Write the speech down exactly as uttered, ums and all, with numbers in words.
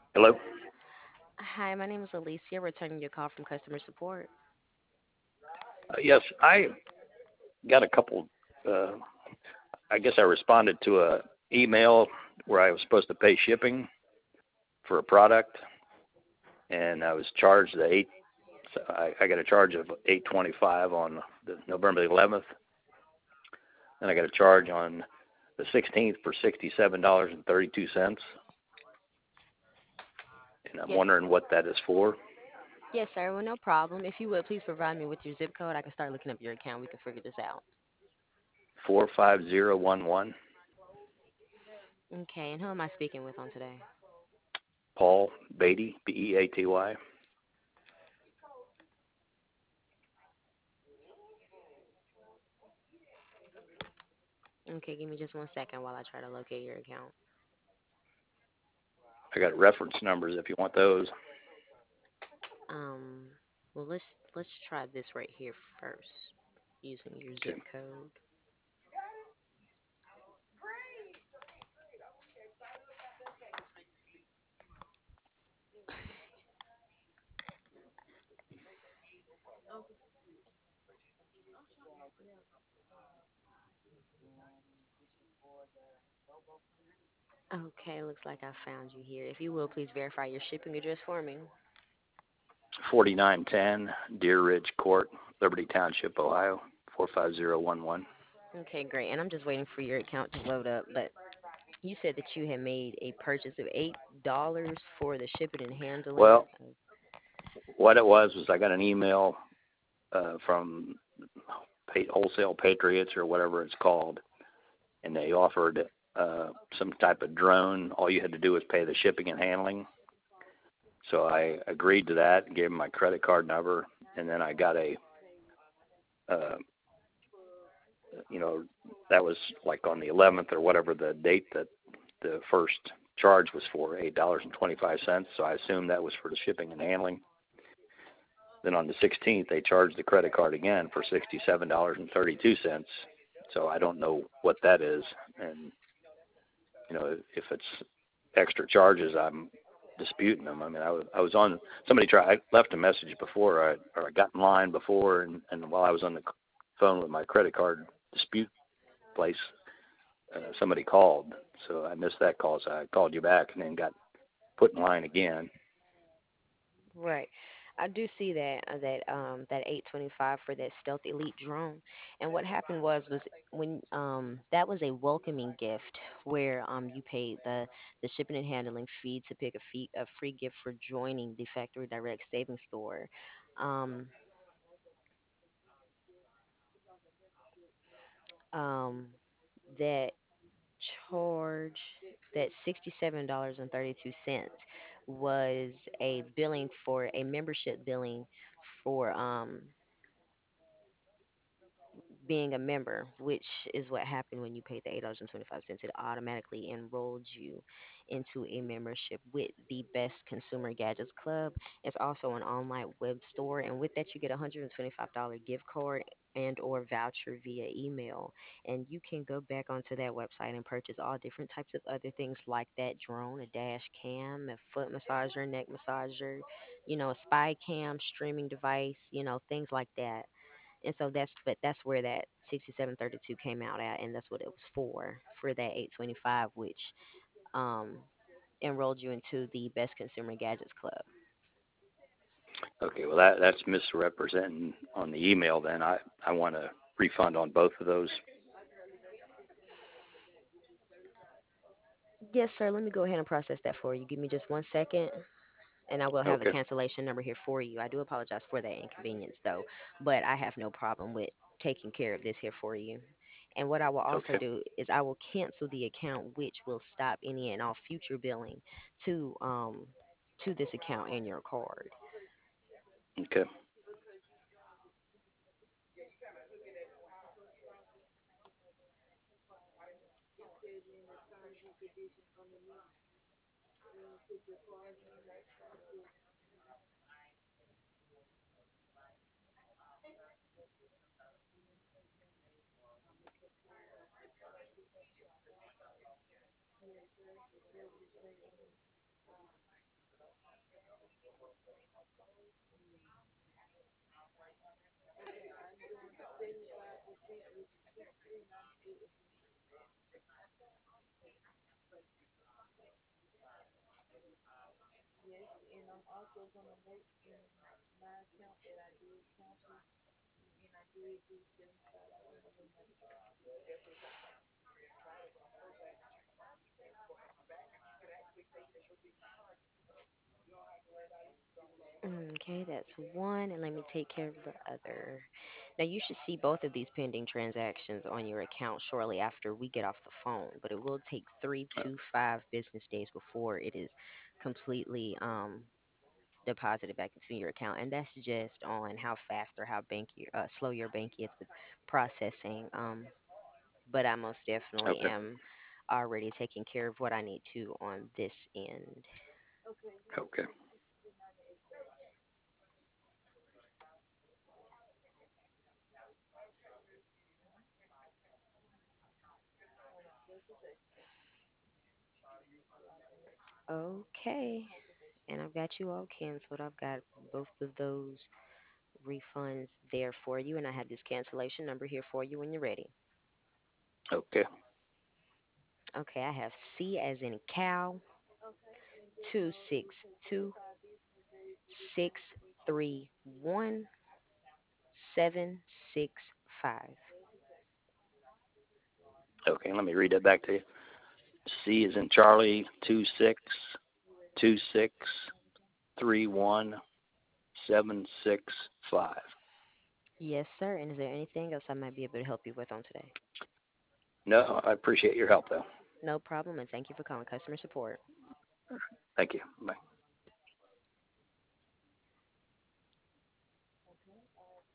Hello. Hi, my name is Alicia, returning your call from customer support. Uh, yes, I got a couple. Uh, I guess I responded to a email where I was supposed to pay shipping for a product, and I was charged the eight. So I, I got a charge of eight twenty five on the November the eleventh, and I got a charge on the sixteenth for sixty seven dollars and thirty two cents. And I'm Yes, wondering what that is for. yes, sir. Well, no problem. If you would, please provide me with your zip code. I can start looking up your account. We can figure this out. Four five zero one one. Okay, and who am I speaking with on today? Paul Beatty, B E A T Y. Okay, give me just one second while I try to locate your account. I got reference numbers if you want those. Um, well, let's let's try this right here first, using your zip Okay. code. Okay, looks like I found you here. If you will, please verify your shipping address for me. forty-nine ten Deer Ridge Court, Liberty Township, Ohio, four five zero one one. Okay, great. And I'm just waiting for your account to load up, but you said that you had made a purchase of eight dollars for the shipping and handling. Well, what it was was I got an email uh, from Wholesale Patriots or whatever it's called, and they offered uh, some type of drone. All you had to do was pay the shipping and handling. So I agreed to that, gave them my credit card number, and then I got a, uh, you know, that was like on the eleventh or whatever the date that the first charge was for, eight dollars and twenty-five cents. So I assumed that was for the shipping and handling. Then on the sixteenth, they charged the credit card again for sixty-seven dollars and thirty-two cents. So I don't know what that is, and you know if it's extra charges, I'm disputing them. I mean, I was I was on somebody tried. I left a message before, I, or I got in line before, and and while I was on the phone with my credit card dispute place, uh, somebody called. So I missed that call, so I called you back, and then got put in line again. Right. I do see that uh, that um that eight twenty-five for that Stealth Elite drone. And what happened was was when um that was a welcoming gift where um you paid the the shipping and handling fee to pick a fee a free gift for joining the Factory Direct Savings Store. Um um that charge that sixty-seven dollars and thirty-two cents was a billing for a membership billing for um being a member, which is what happened when you paid the eight dollars and twenty five cents. It automatically enrolled you into a membership with the Best Consumer Gadgets Club. It's also an online web store, and with that, you get a hundred and twenty five dollar gift card and or voucher via email, and you can go back onto that website and purchase all different types of other things like that drone, a dash cam, a foot massager, neck massager, you know, a spy cam, streaming device, you know, things like that. And so that's but that's where that sixty-seven thirty-two came out at, and that's what it was for for that eight twenty-five, which um enrolled you into the Best Consumer Gadgets Club. Okay, well that that's misrepresenting on the email. Then I I want a refund on both of those. Yes, sir. Let me go ahead and process that for you. Give me just one second, and I will have the Okay. cancellation number here for you. I do apologize for that inconvenience, though, but I have no problem with taking care of this here for you. And what I will also Okay. do is I will cancel the account, which will stop any and all future billing to um to this account and your card. Okay. Okay, that's one, and let me take care of the other. Now, you should see both of these pending transactions on your account shortly after we get off the phone, but it will take three to five business days before it is completely um, deposited back into your account, and that's just on how fast or how bank you, uh, slow your bank is with processing. Um, but I most definitely Okay. am already taking care of what I need to on this end. Okay. Okay, and I've got you all canceled. I've got both of those refunds there for you, and I have this cancellation number here for you when you're ready. Okay. Okay, I have C as in cow, two six two six three one seven six five. Okay. Let me read that back to you. C is in Charlie. Two six two six three one seven six five. Yes, sir. And is there anything else I might be able to help you with on today? No, I appreciate your help though. No problem, and thank you for calling customer support. Thank you. Bye.